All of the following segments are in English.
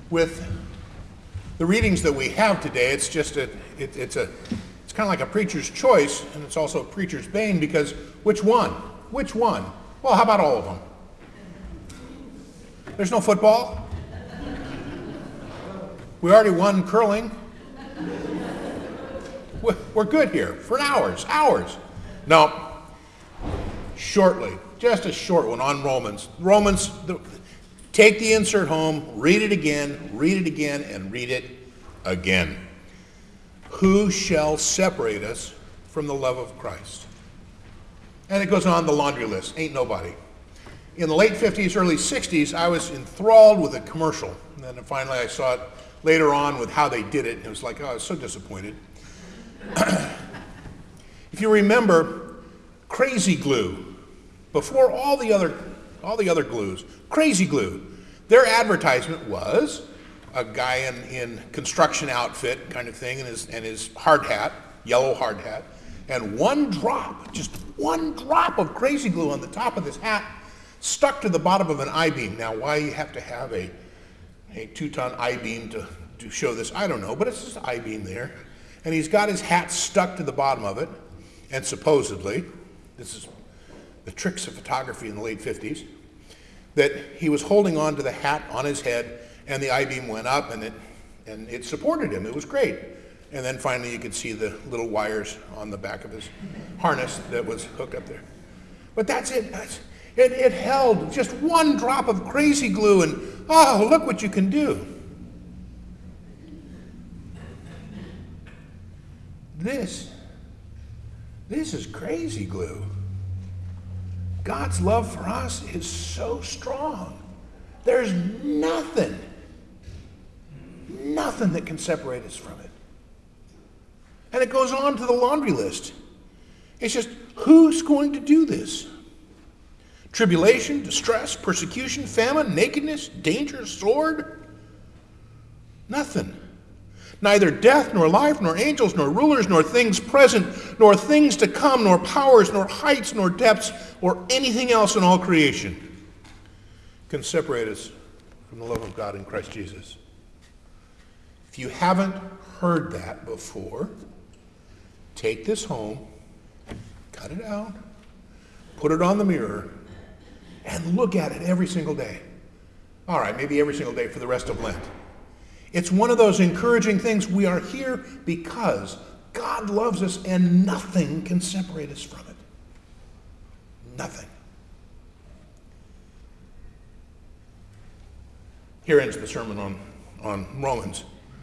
with the readings that we have today, it's kind of like a preacher's choice, and it's also a preacher's bane, because which one? Which one? Well, how about all of them? There's no football. We already won curling. We're good here for hours. No, shortly, just a short one on Romans. Take the insert home, read it again, and read it again. Who shall separate us from the love of Christ? And it goes on the laundry list. Ain't nobody. In the late 50s, early 60s, I was enthralled with a commercial. And then finally I saw it later on with how they did it. And it was like, oh, I was so disappointed. If you remember, Crazy Glue, before all the other glues, Crazy Glue, their advertisement was a guy in construction outfit kind of thing, and his hard hat, yellow hard hat, and just one drop of Crazy Glue on the top of this hat stuck to the bottom of an I-beam. Now, why you have to have a 2-ton I-beam to show this, I don't know, but it's just an I-beam there. And he's got his hat stuck to the bottom of it, and supposedly, this is the tricks of photography in the late 50s, that he was holding on to the hat on his head, and the I-beam went up, and it supported him. It was great. And then finally you could see the little wires on the back of his harness that was hooked up there. But that's it. It held just one drop of Crazy Glue, and oh, look what you can do. This is Crazy Glue. God's love for us is so strong. There's nothing that can separate us from it. And it goes on to the laundry list. It's just, who's going to do this? Tribulation, distress, persecution, famine, nakedness, danger, sword? Nothing. Neither death, nor life, nor angels, nor rulers, nor things present, nor things to come, nor powers, nor heights, nor depths, or anything else in all creation can separate us from the love of God in Christ Jesus. If you haven't heard that before, take this home, cut it out, put it on the mirror, and look at it every single day. All right, maybe every single day for the rest of Lent. It's one of those encouraging things. We are here because God loves us, and nothing can separate us from it. Nothing. Here ends the sermon on Romans.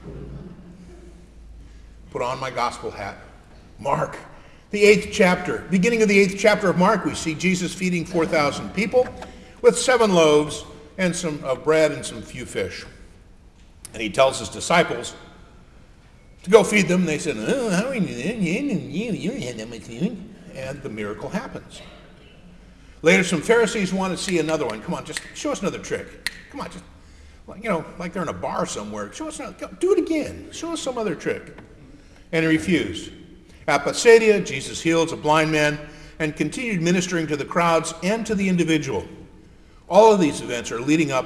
Put on my gospel hat. Mark, the 8th chapter. Beginning of the 8th chapter of Mark, we see Jesus feeding 4,000 people with 7 loaves and some bread and some few fish. And he tells his disciples to go feed them. They said, oh, how are you don't have that much food. And the miracle happens. Later, some Pharisees want to see another one. Come on, just show us another trick. Come on, just, like they're in a bar somewhere. Show us another, do it again. Show us some other trick. And he refused. At Bethsaida, Jesus heals a blind man and continued ministering to the crowds and to the individual. All of these events are leading up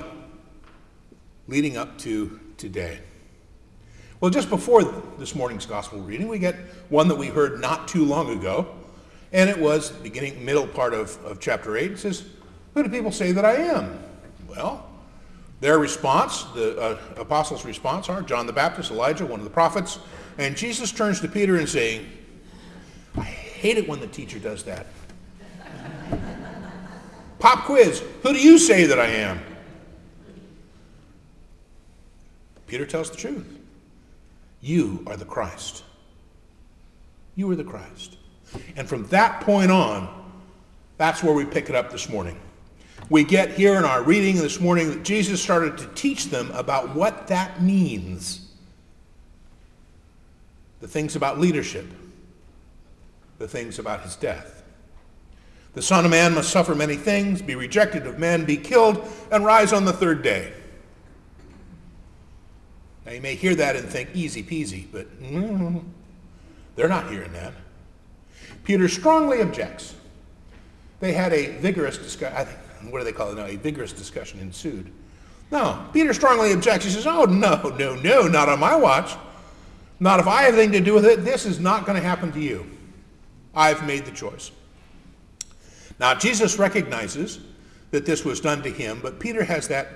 to today. Well, just before this morning's gospel reading, we get one that we heard not too long ago, and it was middle part of chapter 8. It says, who do people say that I am? Well, their response, the apostles' response are John the Baptist, Elijah, one of the prophets, and Jesus turns to Peter and saying, I hate it when the teacher does that. Pop quiz, who do you say that I am? Peter tells the truth. You are the Christ. You are the Christ. And from that point on, that's where we pick it up this morning. We get here in our reading this morning that Jesus started to teach them about what that means. The things about leadership. The things about his death. The Son of Man must suffer many things, be rejected of men, be killed, and rise on the 3rd day. Now you may hear that and think easy peasy, but they're not hearing that. Peter strongly objects. They had a vigorous discussion. What do they call it now? A vigorous discussion ensued. No, Peter strongly objects. He says, oh, no, no, no, not on my watch. Not if I have anything to do with it. This is not going to happen to you. I've made the choice. Now, Jesus recognizes that this was done to him, but Peter has that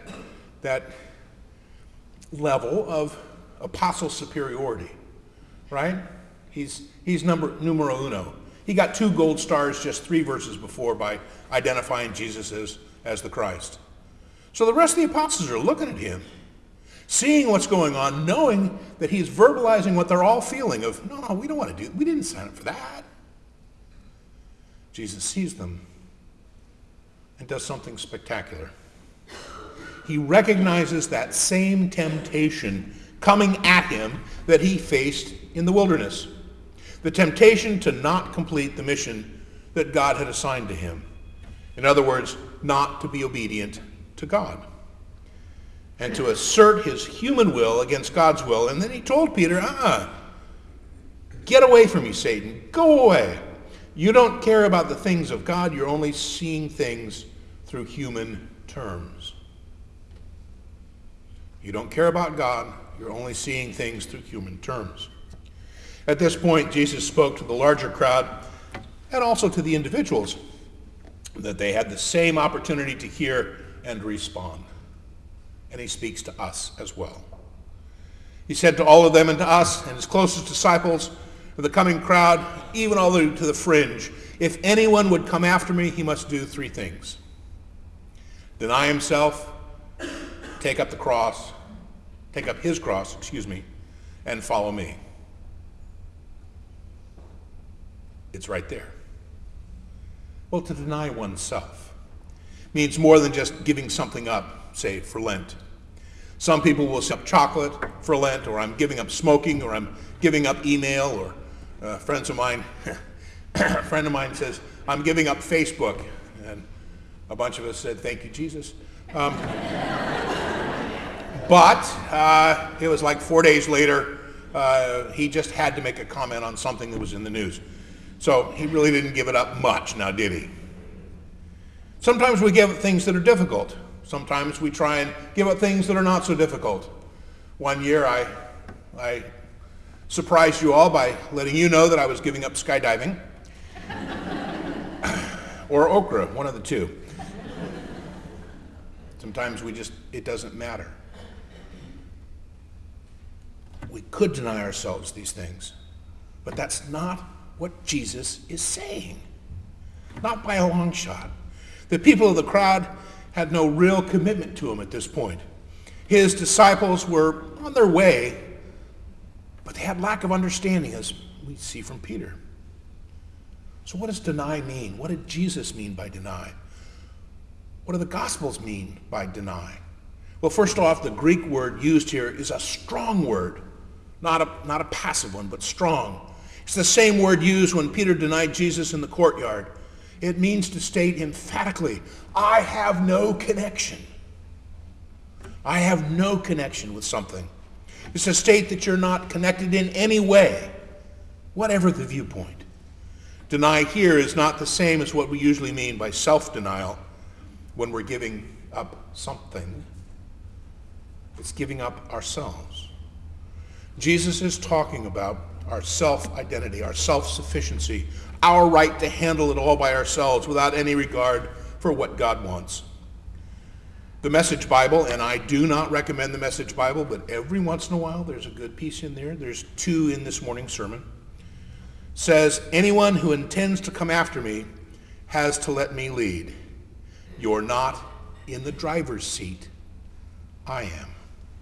level of apostle superiority, right? He's numero uno. He got 2 gold stars just 3 verses before by identifying Jesus as the Christ. So the rest of the apostles are looking at him, seeing what's going on, knowing that he's verbalizing what they're all feeling of, no, we don't want to do, we didn't sign up for that. Jesus sees them and does something spectacular. He recognizes that same temptation coming at him that he faced in the wilderness. The temptation to not complete the mission that God had assigned to him. In other words, not to be obedient to God. And to assert his human will against God's will. And then he told Peter, get away from me, Satan. Go away. You don't care about the things of God. You're only seeing things through human terms. You don't care about God. You're only seeing things through human terms. At this point, Jesus spoke to the larger crowd and also to the individuals that they had the same opportunity to hear and respond. And he speaks to us as well. He said to all of them and to us and his closest disciples, to the coming crowd, even all the way to the fringe, if anyone would come after me, he must do 3 things. Deny himself, take up his cross, and follow me. It's right there. Well, to deny oneself means more than just giving something up, say, for Lent. Some people will give up chocolate for Lent, or I'm giving up smoking, or I'm giving up email, or a friend of mine says, I'm giving up Facebook. And a bunch of us said, thank you, Jesus. But it was like 4 days later, he just had to make a comment on something that was in the news. So he really didn't give it up much, now did he? Sometimes we give up things that are difficult. Sometimes we try and give up things that are not so difficult. One year I surprised you all by letting you know that I was giving up skydiving. Or okra, one of the two. Sometimes it doesn't matter. We could deny ourselves these things, but that's not what Jesus is saying. Not by a long shot. The people of the crowd had no real commitment to him at this point. His disciples were on their way, but they had lack of understanding, as we see from Peter. So what does deny mean? What did Jesus mean by deny? What do the Gospels mean by deny? Well, first off, the Greek word used here is a strong word, not a passive one, but strong. It's the same word used when Peter denied Jesus in the courtyard. It means to state emphatically, I have no connection. I have no connection with something. It's to state that you're not connected in any way, whatever the viewpoint. Deny here is not the same as what we usually mean by self-denial when we're giving up something. It's giving up ourselves. Jesus is talking about our self-identity, our self-sufficiency, our right to handle it all by ourselves without any regard for what God wants. The Message Bible, and I do not recommend the Message Bible, but every once in a while there's a good piece in there. There's 2 in this morning's sermon. Says, anyone who intends to come after me has to let me lead. You're not in the driver's seat. I am.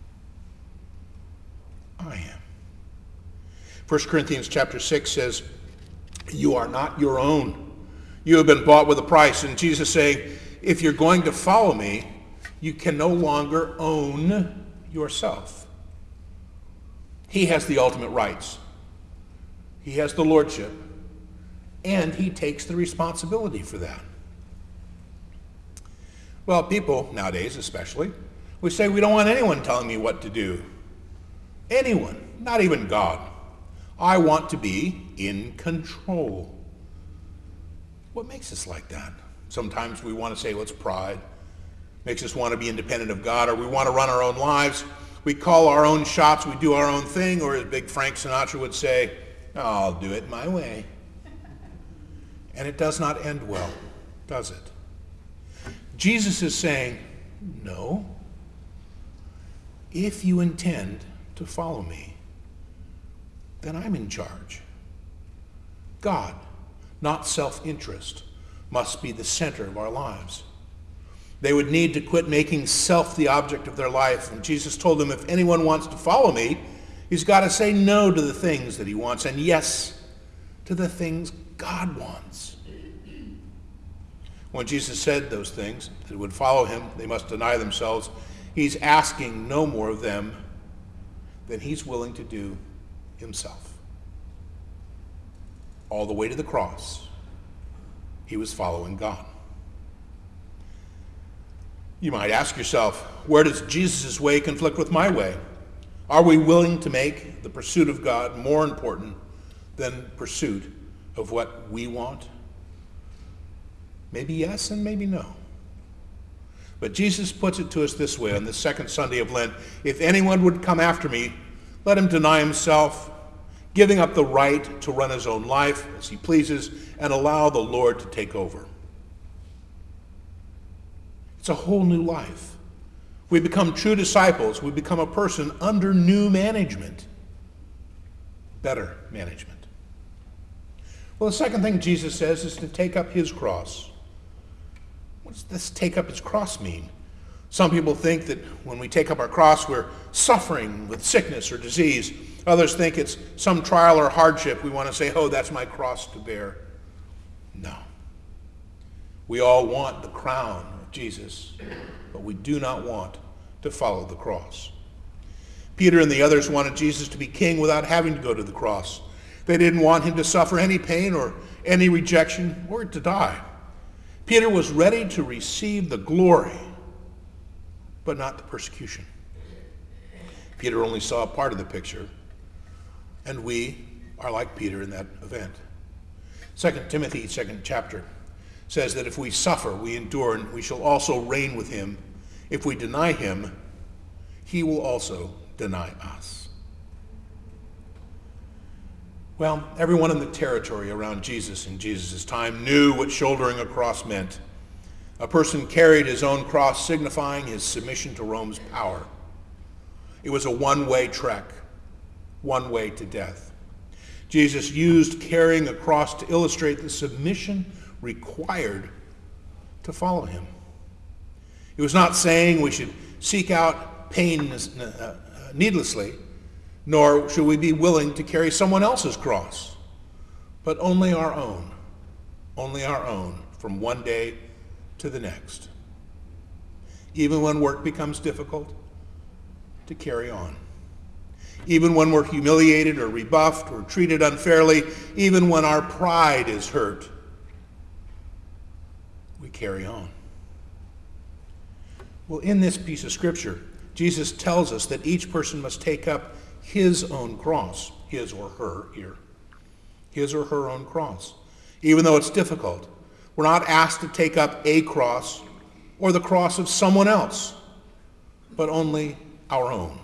I am. 1 Corinthians chapter 6 says, you are not your own. You have been bought with a price. And Jesus saying, if you're going to follow me, you can no longer own yourself. He has the ultimate rights. He has the lordship. And he takes the responsibility for that. Well, people nowadays especially, we say we don't want anyone telling me what to do. Anyone, not even God. I want to be in control. What makes us like that? Sometimes we want to say, well, it's pride. Makes us want to be independent of God, or we want to run our own lives. We call our own shots, we do our own thing, or as big Frank Sinatra would say, I'll do it my way. And it does not end well, does it? Jesus is saying, no. If you intend to follow me, then I'm in charge. God, not self-interest, must be the center of our lives. They would need to quit making self the object of their life. And Jesus told them, if anyone wants to follow me, he's got to say no to the things that he wants and yes to the things God wants. When Jesus said those things, that would follow him, they must deny themselves, he's asking no more of them than he's willing to do himself. All the way to the cross, he was following God. You might ask yourself, where does Jesus' way conflict with my way? Are we willing to make the pursuit of God more important than pursuit of what we want? Maybe yes and maybe no. But Jesus puts it to us this way on the second Sunday of Lent. If anyone would come after me, let him deny himself, giving up the right to run his own life as he pleases, and allow the Lord to take over. It's a whole new life. We become true disciples. We become a person under new management, better management. Well, the second thing Jesus says is to take up his cross. What does this take up his cross mean? Some people think that when we take up our cross, we're suffering with sickness or disease. Others think it's some trial or hardship. We want to say, oh, that's my cross to bear. No. We all want the crown of Jesus, but we do not want to follow the cross. Peter and the others wanted Jesus to be king without having to go to the cross. They didn't want him to suffer any pain or any rejection or to die. Peter was ready to receive the glory, but not the persecution. Peter only saw a part of the picture, and we are like Peter in that event. 2 Timothy, 2nd chapter, says that if we suffer, we endure, and we shall also reign with him. If we deny him, he will also deny us. Well, everyone in the territory around Jesus in Jesus' time knew what shouldering a cross meant. A person carried his own cross, signifying his submission to Rome's power. It was a one-way trek, one way to death. Jesus used carrying a cross to illustrate the submission required to follow him. He was not saying we should seek out pain needlessly, nor should we be willing to carry someone else's cross, but only our own from one day to the next. Even when work becomes difficult, to carry on. Even when we're humiliated or rebuffed or treated unfairly, even when our pride is hurt, we carry on. Well, in this piece of scripture, Jesus tells us that each person must take up his own cross, his or her here, his or her own cross. Even though it's difficult, we're not asked to take up a cross or the cross of someone else, but only our own.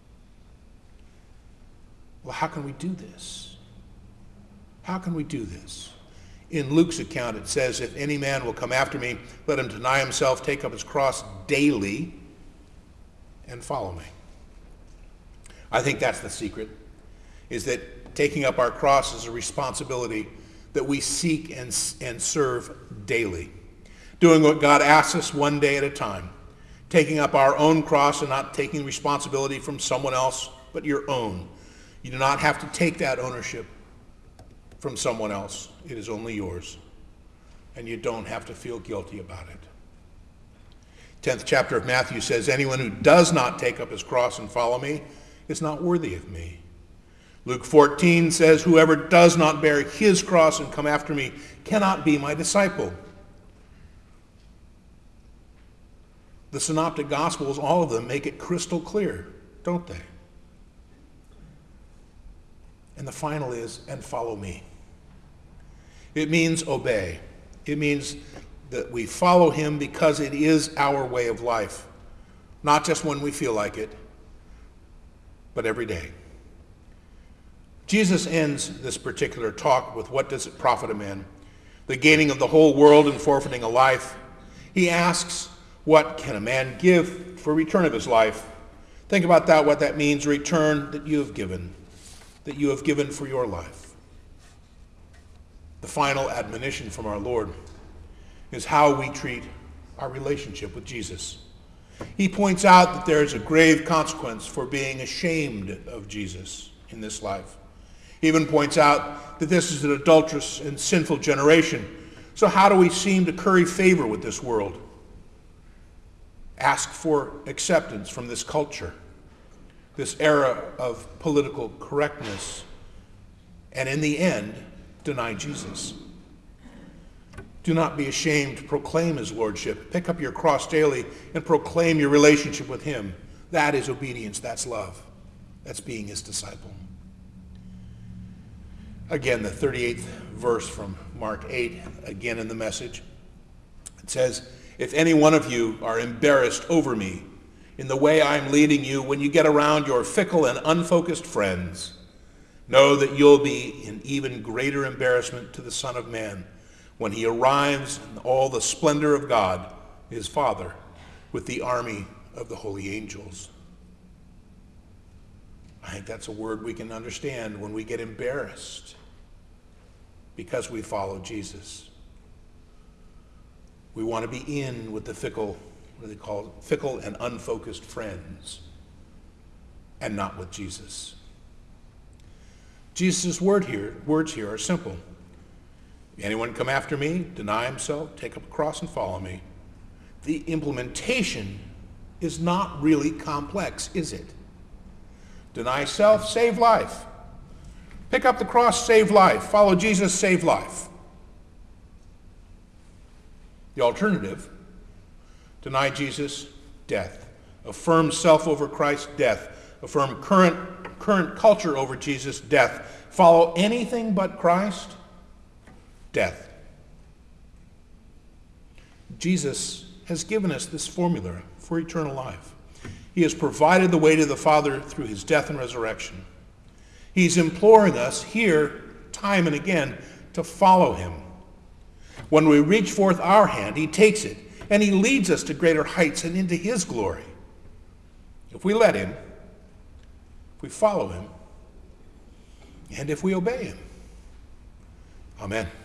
Well, how can we do this? How can we do this? In Luke's account, it says, if any man will come after me, let him deny himself, take up his cross daily, and follow me. I think that's the secret, is that taking up our cross is a responsibility that we seek and serve daily. Doing what God asks us one day at a time. Taking up our own cross and not taking responsibility from someone else, but your own. You do not have to take that ownership from someone else. It is only yours. And you don't have to feel guilty about it. 10th chapter of Matthew says, anyone who does not take up his cross and follow me is not worthy of me. Luke 14 says, whoever does not bear his cross and come after me cannot be my disciple. The Synoptic Gospels, all of them, make it crystal clear, don't they? And the final is, and follow me. It means obey. It means that we follow him because it is our way of life, not just when we feel like it, but every day. Jesus ends this particular talk with, what does it profit a man? The gaining of the whole world and forfeiting a life. He asks, what can a man give for return of his life? Think about that, what that means, return that you have given for your life. The final admonition from our Lord is how we treat our relationship with Jesus. He points out that there is a grave consequence for being ashamed of Jesus in this life. He even points out that this is an adulterous and sinful generation. So how do we seem to curry favor with this world? Ask for acceptance from this culture, this era of political correctness, and in the end, deny Jesus. Do not be ashamed to proclaim his lordship. Pick up your cross daily and proclaim your relationship with him. That is obedience. That's love. That's being his disciple. Again, the 38th verse from Mark 8, again in the Message. It says, if any one of you are embarrassed over me in the way I'm leading you when you get around your fickle and unfocused friends, know that you'll be in even greater embarrassment to the Son of Man when he arrives in all the splendor of God, his Father, with the army of the holy angels. I think that's a word we can understand when we get embarrassed because we follow Jesus. We want to be in with the fickle, what do they call it? Fickle and unfocused friends, and not with Jesus. Jesus' words here are simple. Anyone come after me, deny himself, take up a cross and follow me. The implementation is not really complex, is it? Deny self, save life. Pick up the cross, save life. Follow Jesus, save life. The alternative, deny Jesus, death. Affirm self over Christ, death. Affirm current culture over Jesus, death. Follow anything but Christ, death. Jesus has given us this formula for eternal life. He has provided the way to the Father through his death and resurrection. He's imploring us here, time and again, to follow him. When we reach forth our hand, he takes it, and he leads us to greater heights and into his glory. If we let him, if we follow him, and if we obey him. Amen.